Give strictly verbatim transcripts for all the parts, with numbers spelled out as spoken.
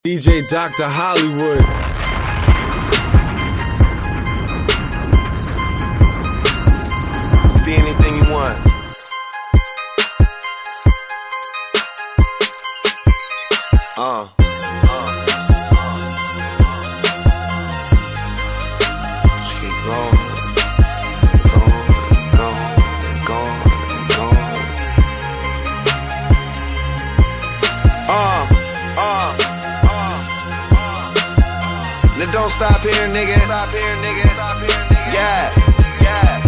D J Doctor Hollywood. Be anything you want. Uh. uh. Just keep going. Going, going, going, going. Uh. Uh. Now don't stop here, nigga. Stop here, nigga. Stop here, nigga. Yeah. Yeah.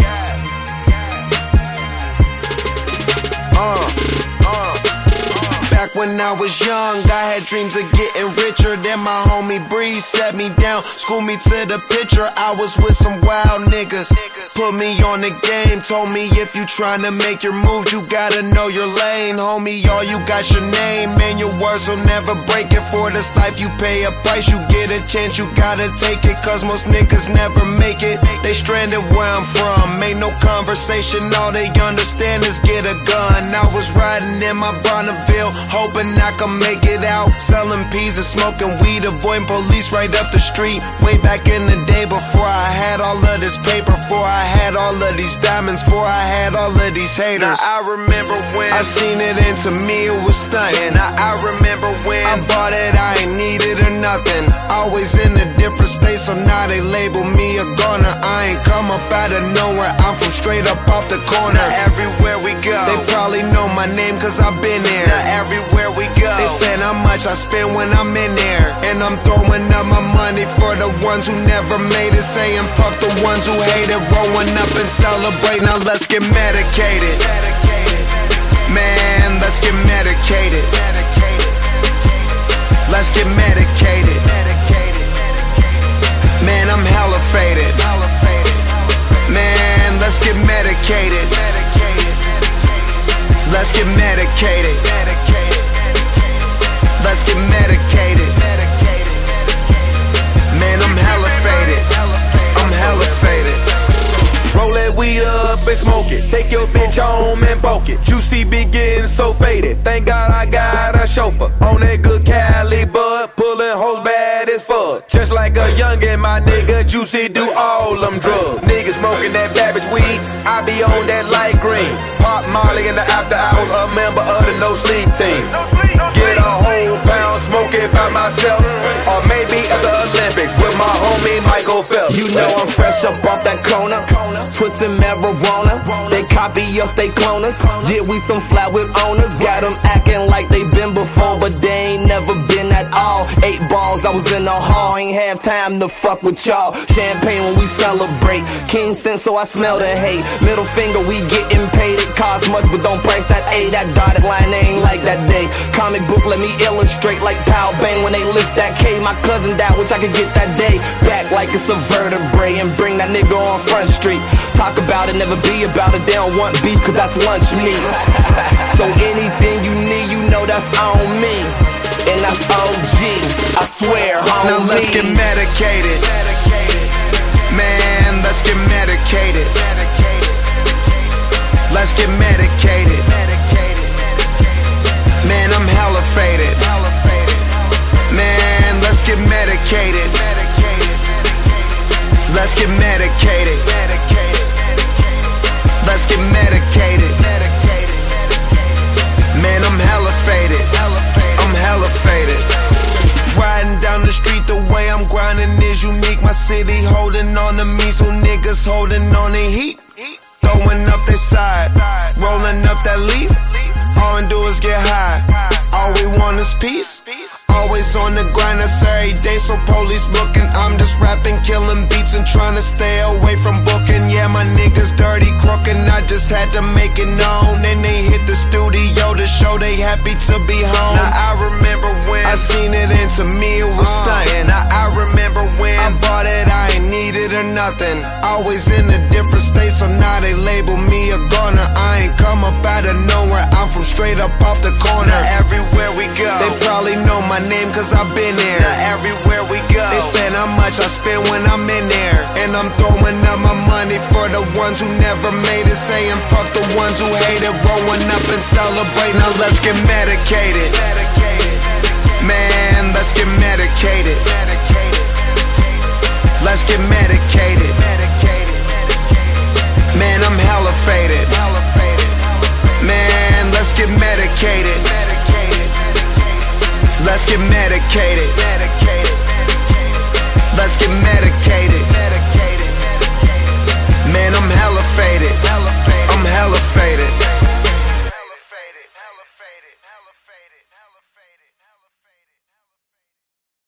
Uh. Uh. Back when I was young, I had dreams of getting richer. Then my homie Breeze set me down, schooled me to the picture. I was with some wild niggas, put me on the game. Told me if you tryna make your move, you gotta know your lane. Homie, all you got your name, and your words will never break it. For this life you pay a price, you get a chance, you gotta take it. Cause most niggas never make it, they stranded where I'm from. Ain't no conversation, all they understand is get a gun. I was riding in my Bonneville, hoping I could make it out, selling peas and smoking weed, avoiding police right up the street. Way back in the day, before I had all of this paper, before I had all of these diamonds, before I had all of these haters. Now I remember when I seen it, and to me it was stunting. Now I remember when I bought it, I ain't need it or nothing. Always in a different state, so now they label me a goner. I ain't come up out of nowhere, I'm from straight up off the corner. Now everywhere we go, they probably know my name cause I've been there. Now everywhere we go, they said how much I spend when I'm in there. And I'm throwing up my money for the ones who never made it, saying fuck the ones who hate it. Rolling up and celebrate, now let's get medicated. Man, let's get medicated. Let's get medicated. Man, I'm hella faded. Man, let's get medicated. Let's get medicated. Let's get medicated. Man, I'm hella faded. I'm hella faded. Roll that weed up and smoke it. Take your bitch home and poke it. Juicy be getting so faded. Thank God I got a chauffeur on that good Cali bud, pulling hoes bad as fuck. Just like a youngin', my nigga Juicy do all them drugs. Niggas smoking that Babbage weed, I be on that light green. Pop Molly in the after hours, a member of the No Sleep team. Get a whole pound, smoke it by myself, or maybe at the Olympics with my homie Michael Phelps. You know I'm fresh up off that corner, put some marijuana. They copy us, they clone us. Yeah, we some fly with owners. Got them acting like they been before, but they ain't never been at all. Eight balls, I was in the hall, ain't have time to fuck with y'all. Champagne when we celebrate, King sense, so I smell the hate. Middle finger, we getting paid. It costs much, but don't price that A. That dotted line ain't like that day. Comic book, let me illustrate like Pow Bang when they lift that K. My cousin died, wish I could get that day back like it's a vertebrae and bring that nigga on Front Street. Talk about it, never be about it. They don't want beef, cause that's lunch meat. So anything you need, you know that's on me. And that's O G, I swear, homie. Now let's get medicated. Man, let's get medicated. Let's get medicated. Man, I'm hella faded. Man, let's get medicated. Let's get medicated. Let's get medicated. Man, I'm hella faded. I'm hella faded. Riding down the street, the way I'm grinding is unique. My city holding on to me, so niggas holding on the heat. Throwing up their side, rolling up that leaf. All we do is get high. All we want is peace. Always on the grind, that's every day, so police looking. I'm just rapping, killing beats and trying to stay away from booking. Yeah, my niggas dirty, crookin', I just had to make it known. And they hit the studio to show they happy to be home. Now I remember when I seen it, and to me it was stunting. Now I remember when I bought it, I ain't need it or nothing. Always in a different state, so now they label me a goner. I ain't come up out of nowhere, I'm from straight up off the corner. Now everywhere we go, they probably know my name cause I've been there. Now everywhere we go, they said how much I spend when I'm in there. And I'm throwing up my money for the ones who never made it, saying fuck the ones who hate it. Rolling up and celebrate, now let's get medicated. Man, let's get medicated. Man, I'm hella faded. Man, let's get medicated. Let's get medicated. Let's get medicated. Man, I'm hella faded.